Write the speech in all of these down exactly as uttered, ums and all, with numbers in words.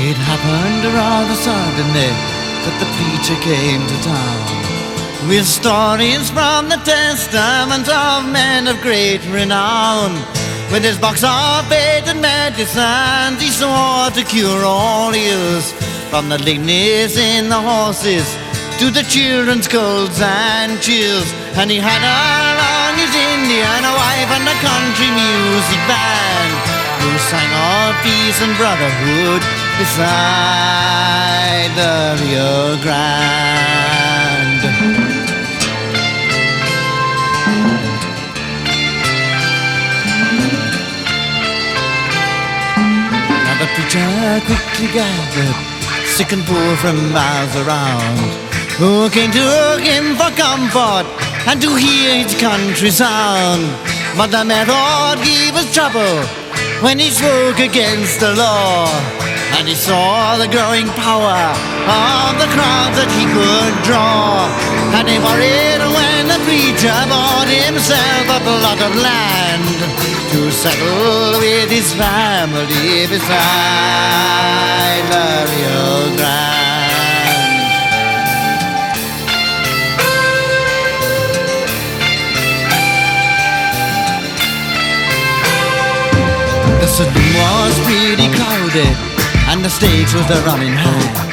It happened rather suddenly that the preacher came to town with stories from the testament of men of great renown. With his box of faith and medicines, he swore to cure all ills, from the lameness in the horses to the children's colds and chills. And he had along his Indian wife and a country music band who sang of peace and brotherhood beside the Rio Grande. Now the preacher quickly gathered sick and poor from miles around, who came to him for comfort and to hear his country sound. But the method gave us trouble when he spoke against the law, and he saw the growing power of the crowds that he could draw. And he worried when the preacher bought himself a plot of land to settle with his family beside the Rio Grande. The saloon was pretty crowded, and the stakes was the running high.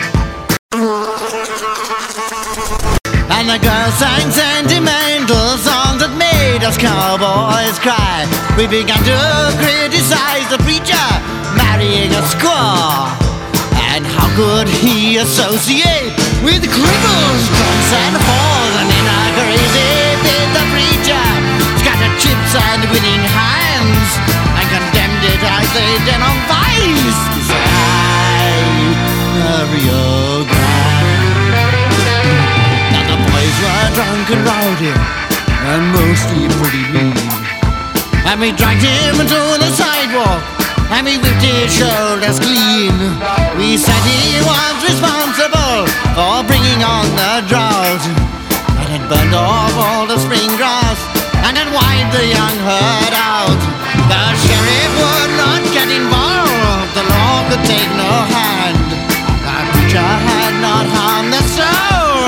And the girls sang sentimental songs that made us cowboys cry. We began to criticize the preacher marrying a squaw, and how could he associate with cripples, drunks and whores? And in a crazy fit, the preacher scattered chips and winning hands and condemned it as they did on vice beside the Rio Grande. Now the boys were drunk and rowdy and mostly pretty mean, and we dragged him to the sidewalk and we whipped his shoulders clean. We said he was responsible for bringing on the drought, and had burned off all the spring grass and had wiped the young herd out. The sheriff would not get involved, the law could take no hand. The preacher had not harmed the soul.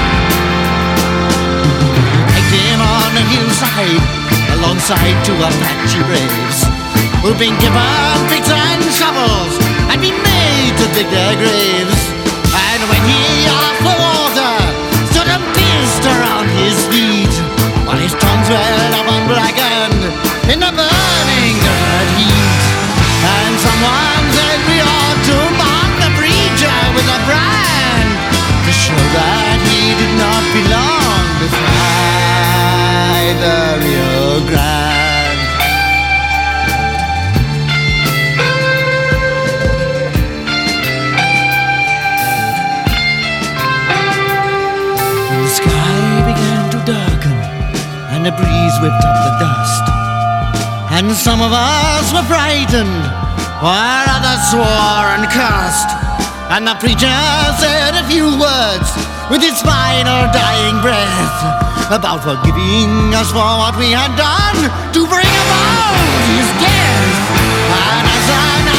Picked him on a hillside alongside two Apache braves who'd been given picks and shovels and been made to dig their graves. And when he off the water stood and pissed around his feet, while his tongue swelled up and blackened in the burning dirt heat. And someone said we ought to mark the preacher with a brand to show that he did not belong beside the Rio Grande. The sky began to darken and the breeze whipped up the dust, and some of us were frightened while others swore and cursed. And the preacher said a few words with his final dying breath about forgiving us for what we had done to bring about his death. And as I